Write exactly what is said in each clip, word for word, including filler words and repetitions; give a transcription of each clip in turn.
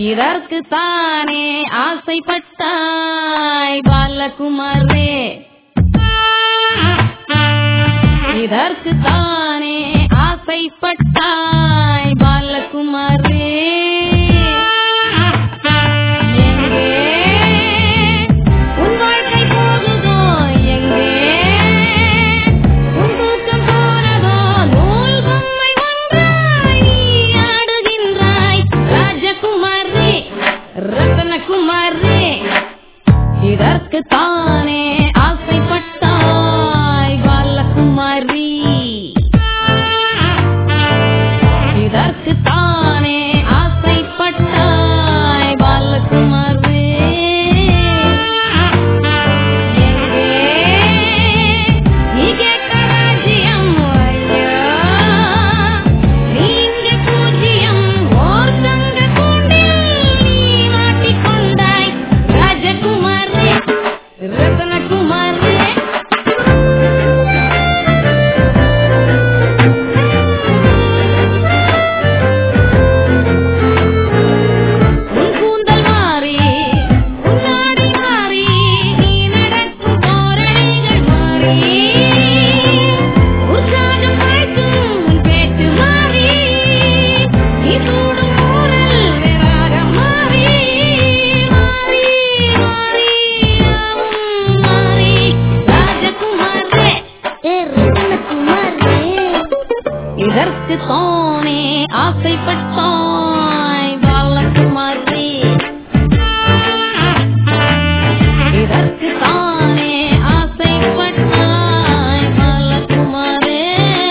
இதற்கு தானே ஆசைப்பட்டாய் பாலகுமாரே, இதற்கு தானே ஆசைப்பட்டாய் பாலகுமாரே. இதற்கு தானே ஆசைப்பட்டாய் பாலகுமாரி, இதற்கு தானே ஆசைப்பட்டாய் பாலகுமாரி. எங்கே நீ கேட்ட ராஜ்யம் ஐயா, நீ இங்கே பூஜ்யம் ஓர் தங்க கூண்டில் நீ மாட்டிக்கொண்டாய் ராஜகுமாரி, ரத்னகுமாரி. உன் கூந்தல் மாறி உன் நாடி மாறி நீ நடக்கும் தோரணைகள் மாறி உற்சாகம் காய்க்கும் உன் பேச்சு மாறி நீ சூடும் ஊரல் வேறாக மாறி மாறி மாறி மாறி ராஜகுமாரே, ரத்னகுமாரே. இதற்கு தானே ஆசைப்பட்டாய் பாலகுமாரி, இதற்கு தானே ஆசைப்பட்டாய் பாலகுமாரே.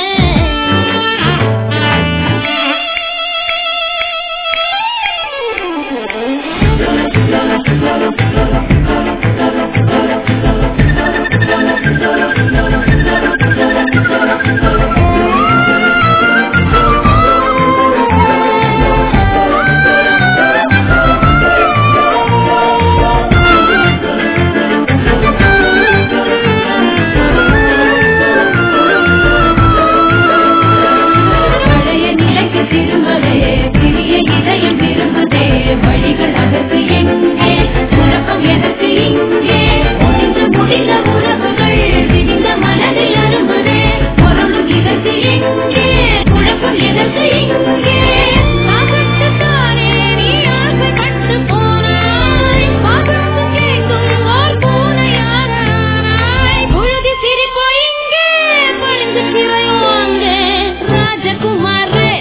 பழைய நிலைக்கு திரும்பவே சிறிய இதயம் திரும்புதே, வழிகள் அதற்கு எங்கே, குழப்பம் எதற்கு இங்கே, முடிந்து முடிந்த உறவுகள் விடிந்த மனதில் அரும்புதே, பொருளும் இதற்கு எங்கே, குழப்பம் எதற்கு இங்கே. ஆபத்துத்தானே நீ ஆசைப்பட்டு போனாய், பாசத்து கேட்கும் ஓர் பூனையானாய், புழுதி சிரிப்போ இங்கே, பளிங்கு சிறையோ அங்கே, ராஜகுமாரே,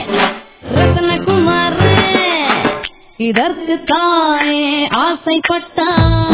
ரத்னகுமாரே. இதற்கு தானே ஆசைப்பட்டாய்